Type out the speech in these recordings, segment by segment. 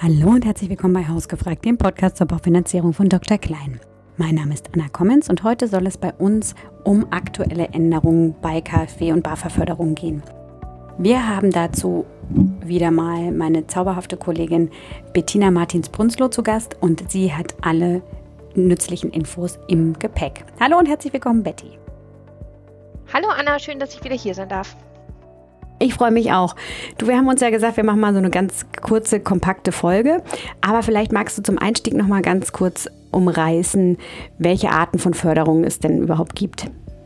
Hallo und herzlich willkommen bei Hausgefragt, dem Podcast zur Baufinanzierung von Dr. Klein. Mein Name ist Anna Kommens und heute soll es bei uns um aktuelle Änderungen bei KfW und BAFA-Förderung gehen. Wir haben dazu wieder mal meine zauberhafte Kollegin Bettina Martins-Brunzloh zu Gast und sie hat alle nützlichen Infos im Gepäck. Hallo und herzlich willkommen, Betty. Hallo Anna, schön, dass ich wieder hier sein darf. Ich freue mich auch. Wir haben uns ja gesagt, wir machen mal so eine ganz kurze, kompakte Folge. Aber vielleicht magst du zum Einstieg noch mal ganz kurz umreißen, welche Arten von Förderungen es denn überhaupt gibt.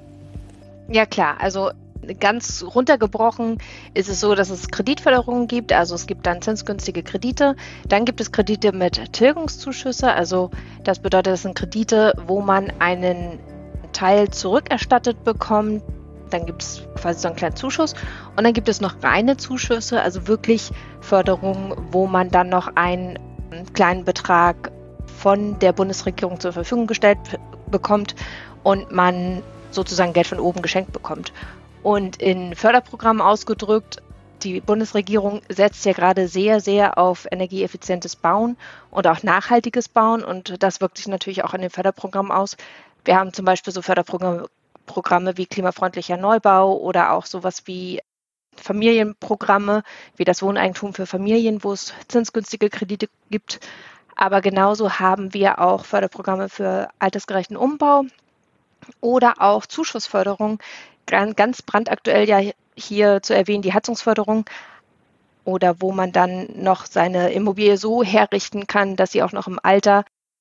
Ja klar, also ganz runtergebrochen ist es so, dass es Kreditförderungen gibt. Also es gibt dann zinsgünstige Kredite. Dann gibt es Kredite mit Tilgungszuschüsse. Also das bedeutet, das sind Kredite, wo man einen Teil zurückerstattet bekommt. Dann gibt es quasi so einen kleinen Zuschuss und dann gibt es noch reine Zuschüsse, also wirklich Förderungen, wo man dann noch einen kleinen Betrag von der Bundesregierung zur Verfügung gestellt bekommt und man sozusagen Geld von oben geschenkt bekommt. Und in Förderprogrammen ausgedrückt, die Bundesregierung setzt ja gerade sehr, sehr auf energieeffizientes Bauen und auch nachhaltiges Bauen und das wirkt sich natürlich auch in den Förderprogrammen aus. Wir haben zum Beispiel so Förderprogramme wie klimafreundlicher Neubau oder auch sowas wie Familienprogramme, wie das Wohneigentum für Familien, wo es zinsgünstige Kredite gibt. Aber genauso haben wir auch Förderprogramme für altersgerechten Umbau oder auch Zuschussförderung. Ganz brandaktuell ja hier zu erwähnen die Heizungsförderung oder wo man dann noch seine Immobilie so herrichten kann, dass sie auch noch im Alter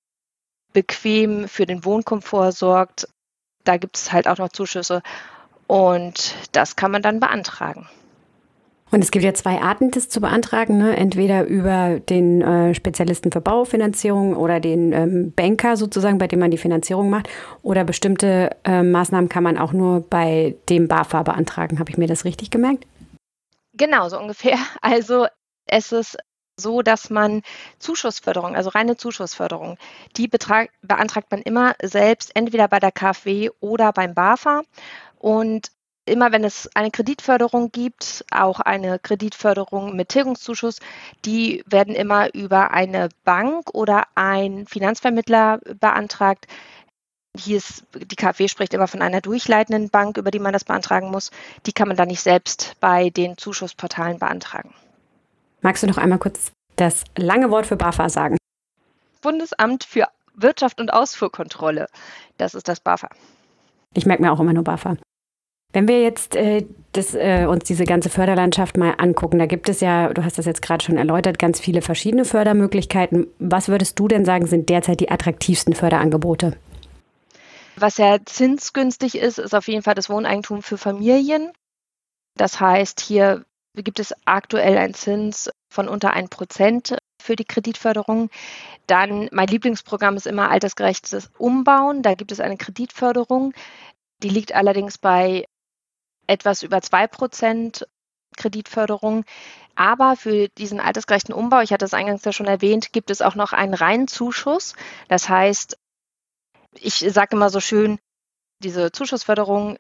bequem für den Wohnkomfort sorgt. Da gibt es halt auch noch Zuschüsse und das kann man dann beantragen. Und es gibt ja zwei Arten, das zu beantragen, ne? Entweder über den Spezialisten für Baufinanzierung oder den Banker sozusagen, bei dem man die Finanzierung macht. Oder bestimmte Maßnahmen kann man auch nur bei dem BAFA beantragen. Habe ich mir das richtig gemerkt? Genau, so ungefähr. Also es ist so, dass man Zuschussförderung, also reine Zuschussförderung, die beantragt man immer selbst, entweder bei der KfW oder beim BAFA. Und immer wenn es eine Kreditförderung gibt, auch eine Kreditförderung mit Tilgungszuschuss, die werden immer über eine Bank oder einen Finanzvermittler beantragt. Die KfW spricht immer von einer durchleitenden Bank, über die man das beantragen muss. Die kann man dann nicht selbst bei den Zuschussportalen beantragen. Magst du noch einmal kurz das lange Wort für BAFA sagen? Bundesamt für Wirtschaft und Ausfuhrkontrolle. Das ist das BAFA. Ich merke mir auch immer nur BAFA. Wenn wir jetzt uns diese ganze Förderlandschaft mal angucken, da gibt es ja, du hast das jetzt gerade schon erläutert, ganz viele verschiedene Fördermöglichkeiten. Was würdest du denn sagen, sind derzeit die attraktivsten Förderangebote? Was ja zinsgünstig ist, ist auf jeden Fall das Wohneigentum für Familien. Das heißt, hier gibt es aktuell einen Zins von unter 1% für die Kreditförderung. Dann, mein Lieblingsprogramm ist immer altersgerechtes Umbauen. Da gibt es eine Kreditförderung. Die liegt allerdings bei etwas über 2% Kreditförderung. Aber für diesen altersgerechten Umbau, ich hatte es eingangs ja schon erwähnt, gibt es auch noch einen reinen Zuschuss. Das heißt, ich sage immer so schön, diese Zuschussförderung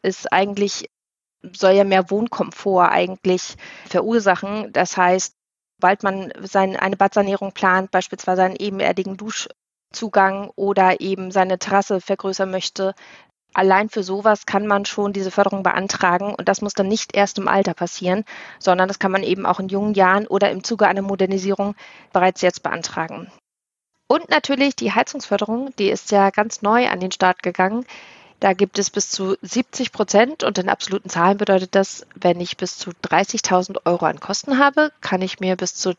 soll ja mehr Wohnkomfort eigentlich verursachen. Das heißt, sobald man eine Badsanierung plant, beispielsweise einen ebenerdigen Duschzugang oder eben seine Terrasse vergrößern möchte, allein für sowas kann man schon diese Förderung beantragen und das muss dann nicht erst im Alter passieren, sondern das kann man eben auch in jungen Jahren oder im Zuge einer Modernisierung bereits jetzt beantragen. Und natürlich die Heizungsförderung, die ist ja ganz neu an den Start gegangen. Da gibt es bis zu 70% und in absoluten Zahlen bedeutet das, wenn ich bis zu 30.000 Euro an Kosten habe, kann ich mir bis zu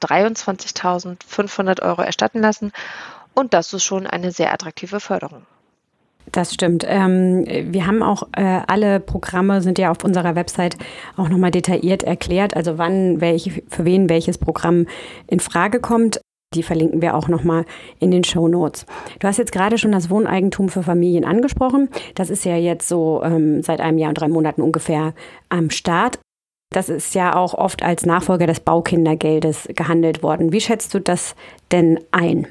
23.500 Euro erstatten lassen und das ist schon eine sehr attraktive Förderung. Das stimmt. Wir haben auch alle Programme sind ja auf unserer Website auch nochmal detailliert erklärt, also für wen welches Programm in Frage kommt. Die verlinken wir auch nochmal in den Shownotes. Du hast jetzt gerade schon das Wohneigentum für Familien angesprochen. Das ist ja jetzt so seit einem Jahr und 3 Monaten ungefähr am Start. Das ist ja auch oft als Nachfolger des Baukindergeldes gehandelt worden. Wie schätzt du das denn ein?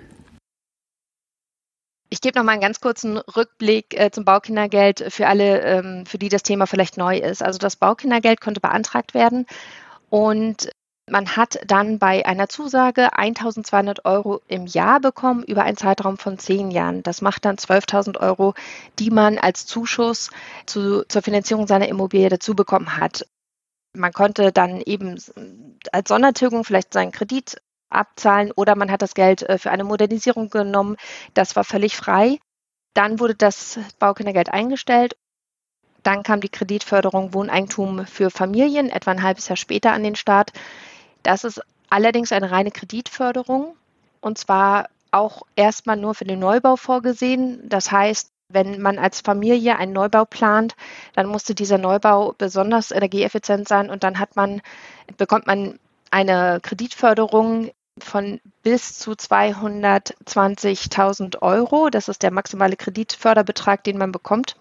Ich gebe noch mal einen ganz kurzen Rückblick zum Baukindergeld für alle, für die das Thema vielleicht neu ist. Also das Baukindergeld konnte beantragt werden und Man hat dann bei einer Zusage 1.200 € im Jahr bekommen über einen Zeitraum von 10 Jahren. Das macht dann 12.000 €, die man als Zuschuss zur Finanzierung seiner Immobilie dazu bekommen hat. Man konnte dann eben als Sondertilgung vielleicht seinen Kredit abzahlen oder man hat das Geld für eine Modernisierung genommen. Das war völlig frei. Dann wurde das Baukindergeld eingestellt. Dann kam die Kreditförderung Wohneigentum für Familien etwa ein halbes Jahr später an den Start. Das ist allerdings eine reine Kreditförderung und zwar auch erstmal nur für den Neubau vorgesehen. Das heißt, wenn man als Familie einen Neubau plant, dann musste dieser Neubau besonders energieeffizient sein und dann bekommt man eine Kreditförderung von bis zu 220.000 €. Das ist der maximale Kreditförderbetrag, den man bekommt.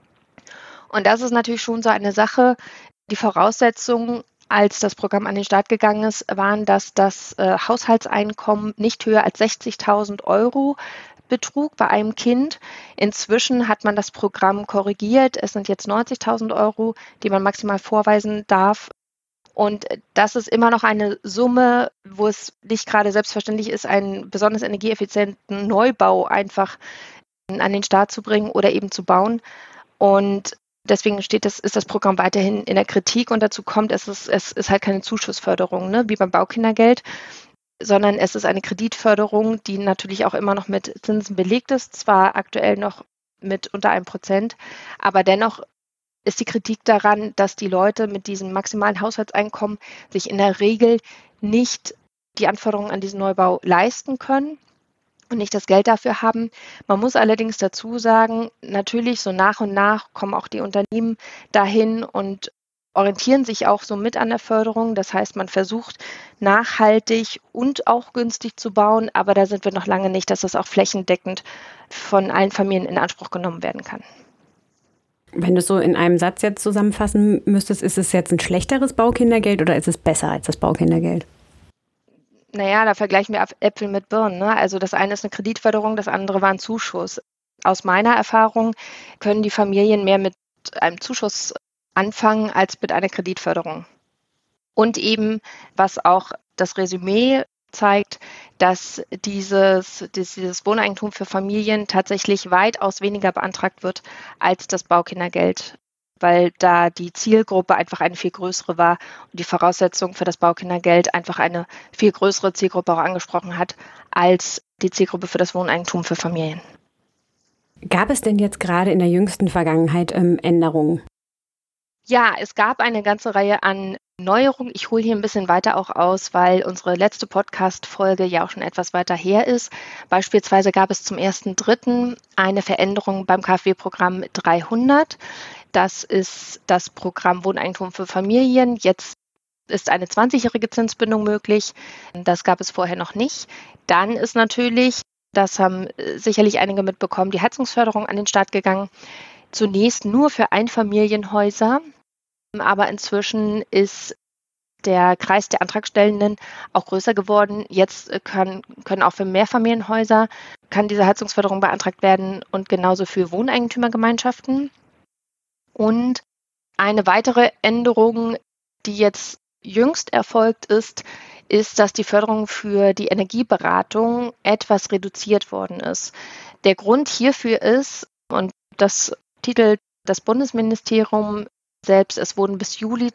Und das ist natürlich schon so eine Sache. Die Voraussetzungen, als das Programm an den Start gegangen ist, waren, dass das Haushaltseinkommen nicht höher als 60.000 € betrug bei einem Kind. Inzwischen hat man das Programm korrigiert. Es sind jetzt 90.000 €, die man maximal vorweisen darf. Und das ist immer noch eine Summe, wo es nicht gerade selbstverständlich ist, einen besonders energieeffizienten Neubau einfach an den Start zu bringen oder eben zu bauen. Und deswegen ist das Programm weiterhin in der Kritik und dazu kommt, es ist halt keine Zuschussförderung, ne, wie beim Baukindergeld, sondern es ist eine Kreditförderung, die natürlich auch immer noch mit Zinsen belegt ist, zwar aktuell noch mit unter 1%, aber dennoch ist die Kritik daran, dass die Leute mit diesem maximalen Haushaltseinkommen sich in der Regel nicht die Anforderungen an diesen Neubau leisten können und nicht das Geld dafür haben. Man muss allerdings dazu sagen, natürlich so nach und nach kommen auch die Unternehmen dahin und orientieren sich auch so mit an der Förderung. Das heißt, man versucht nachhaltig und auch günstig zu bauen, aber da sind wir noch lange nicht, dass das auch flächendeckend von allen Familien in Anspruch genommen werden kann. Wenn du es so in einem Satz jetzt zusammenfassen müsstest, ist es jetzt ein schlechteres Baukindergeld oder ist es besser als das Baukindergeld? Naja, da vergleichen wir Äpfel mit Birnen, ne? Also das eine ist eine Kreditförderung, das andere war ein Zuschuss. Aus meiner Erfahrung können die Familien mehr mit einem Zuschuss anfangen als mit einer Kreditförderung. Und eben, was auch das Resümee zeigt, dass dieses Wohneigentum für Familien tatsächlich weitaus weniger beantragt wird als das Baukindergeld, weil da die Zielgruppe einfach eine viel größere war und die Voraussetzung für das Baukindergeld einfach eine viel größere Zielgruppe auch angesprochen hat als die Zielgruppe für das Wohneigentum für Familien. Gab es denn jetzt gerade in der jüngsten Vergangenheit Änderungen? Ja, es gab eine ganze Reihe an Neuerungen. Ich hole hier ein bisschen weiter auch aus, weil unsere letzte Podcast-Folge ja auch schon etwas weiter her ist. Beispielsweise gab es zum 1.3. eine Veränderung beim KfW-Programm 300. Das ist das Programm Wohneigentum für Familien. Jetzt ist eine 20-jährige Zinsbindung möglich. Das gab es vorher noch nicht. Dann ist natürlich, das haben sicherlich einige mitbekommen, die Heizungsförderung an den Start gegangen. Zunächst nur für Einfamilienhäuser, aber inzwischen ist der Kreis der Antragstellenden auch größer geworden. Jetzt können auch für Mehrfamilienhäuser kann diese Heizungsförderung beantragt werden und genauso für Wohneigentümergemeinschaften. Und eine weitere Änderung, die jetzt jüngst erfolgt ist, dass die Förderung für die Energieberatung etwas reduziert worden ist. Der Grund hierfür ist, und das titelt das Bundesministerium selbst, es wurden bis Juli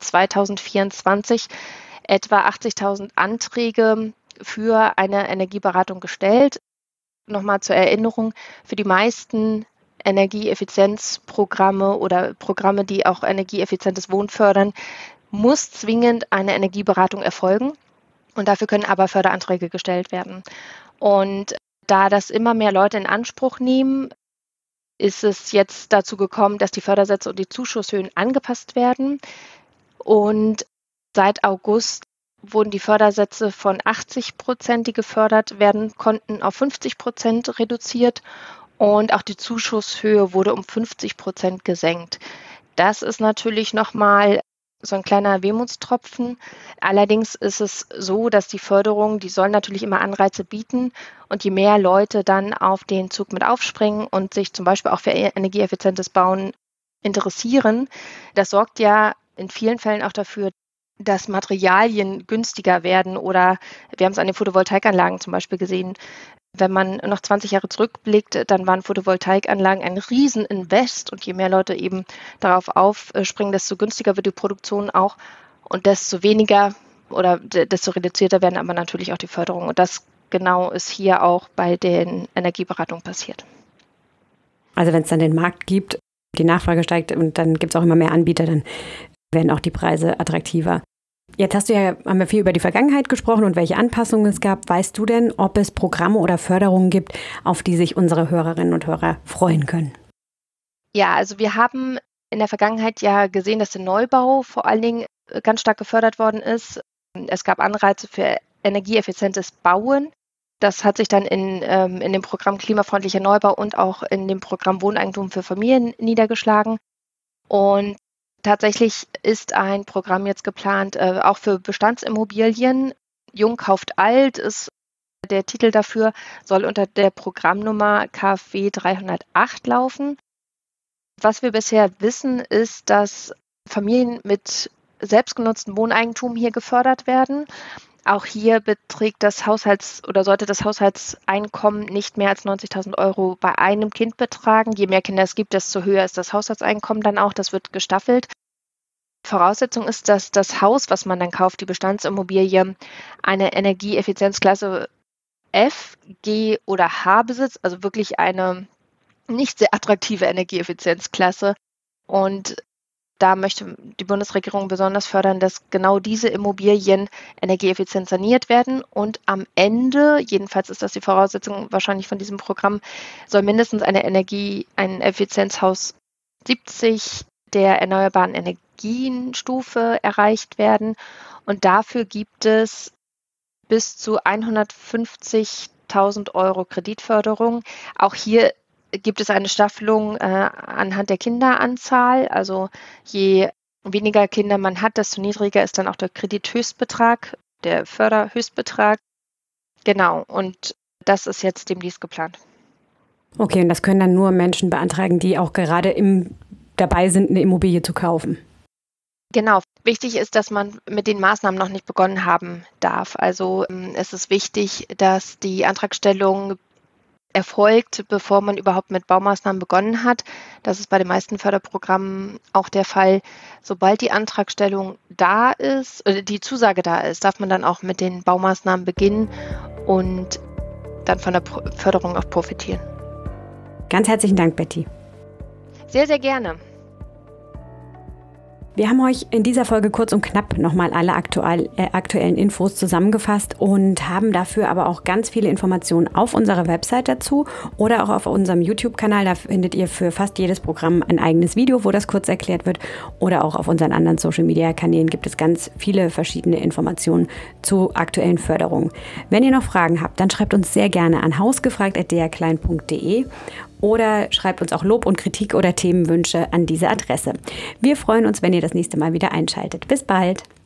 2024 etwa 80.000 Anträge für eine Energieberatung gestellt. Nochmal zur Erinnerung, für die meisten Energieeffizienzprogramme oder Programme, die auch energieeffizientes Wohnen fördern, muss zwingend eine Energieberatung erfolgen und dafür können aber Förderanträge gestellt werden. Und da das immer mehr Leute in Anspruch nehmen, ist es jetzt dazu gekommen, dass die Fördersätze und die Zuschusshöhen angepasst werden. Und seit August wurden die Fördersätze von 80%, die gefördert werden konnten, auf 50% reduziert und auch die Zuschusshöhe wurde um 50% gesenkt. Das ist natürlich nochmal so ein kleiner Wermutstropfen. Allerdings ist es so, dass die Förderung, die soll natürlich immer Anreize bieten und je mehr Leute dann auf den Zug mit aufspringen und sich zum Beispiel auch für energieeffizientes Bauen interessieren, das sorgt ja in vielen Fällen auch dafür, dass Materialien günstiger werden oder wir haben es an den Photovoltaikanlagen zum Beispiel gesehen. Wenn man noch 20 Jahre zurückblickt, dann waren Photovoltaikanlagen ein Rieseninvest und je mehr Leute eben darauf aufspringen, desto günstiger wird die Produktion auch und desto weniger oder desto reduzierter werden aber natürlich auch die Förderung. Und das genau ist hier auch bei den Energieberatungen passiert. Also wenn es dann den Markt gibt, die Nachfrage steigt und dann gibt es auch immer mehr Anbieter, dann werden auch die Preise attraktiver. Jetzt haben wir viel über die Vergangenheit gesprochen und welche Anpassungen es gab. Weißt du denn, ob es Programme oder Förderungen gibt, auf die sich unsere Hörerinnen und Hörer freuen können? Ja, also wir haben in der Vergangenheit ja gesehen, dass der Neubau vor allen Dingen ganz stark gefördert worden ist. Es gab Anreize für energieeffizientes Bauen. Das hat sich dann in dem Programm Klimafreundlicher Neubau und auch in dem Programm Wohneigentum für Familien niedergeschlagen. Und tatsächlich ist ein Programm jetzt geplant, auch für Bestandsimmobilien. Jung kauft alt ist der Titel dafür, soll unter der Programmnummer KfW 308 laufen. Was wir bisher wissen, ist, dass Familien mit selbstgenutztem Wohneigentum hier gefördert werden. Auch hier beträgt sollte das Haushaltseinkommen nicht mehr als 90.000 Euro bei einem Kind betragen. Je mehr Kinder es gibt, desto höher ist das Haushaltseinkommen dann auch. Das wird gestaffelt. Voraussetzung ist, dass das Haus, was man dann kauft, die Bestandsimmobilie, eine Energieeffizienzklasse F, G oder H besitzt, also wirklich eine nicht sehr attraktive Energieeffizienzklasse. Und da möchte die Bundesregierung besonders fördern, dass genau diese Immobilien energieeffizient saniert werden. Und am Ende, jedenfalls ist das die Voraussetzung wahrscheinlich von diesem Programm, soll mindestens ein Effizienzhaus 70 der erneuerbaren Energienstufe erreicht werden. Und dafür gibt es bis zu 150.000 Euro Kreditförderung. Auch hier gibt es eine Staffelung anhand der Kinderanzahl. Also je weniger Kinder man hat, desto niedriger ist dann auch der Kredithöchstbetrag, der Förderhöchstbetrag. Genau, und das ist jetzt demnächst geplant. Okay, und das können dann nur Menschen beantragen, die auch gerade dabei sind, eine Immobilie zu kaufen. Genau. Wichtig ist, dass man mit den Maßnahmen noch nicht begonnen haben darf. Also es ist wichtig, dass die Antragstellung erfolgt, bevor man überhaupt mit Baumaßnahmen begonnen hat. Das ist bei den meisten Förderprogrammen auch der Fall. Sobald die Antragstellung da ist, oder die Zusage da ist, darf man dann auch mit den Baumaßnahmen beginnen und dann von der Förderung auch profitieren. Ganz herzlichen Dank, Betty. Sehr, sehr gerne. Wir haben euch in dieser Folge kurz und knapp nochmal alle aktuellen Infos zusammengefasst und haben dafür aber auch ganz viele Informationen auf unserer Website dazu oder auch auf unserem YouTube-Kanal. Da findet ihr für fast jedes Programm ein eigenes Video, wo das kurz erklärt wird. Oder auch auf unseren anderen Social-Media-Kanälen gibt es ganz viele verschiedene Informationen zu aktuellen Förderungen. Wenn ihr noch Fragen habt, dann schreibt uns sehr gerne an hausgefragt@drklein.de. Oder schreibt uns auch Lob und Kritik oder Themenwünsche an diese Adresse. Wir freuen uns, wenn ihr das nächste Mal wieder einschaltet. Bis bald!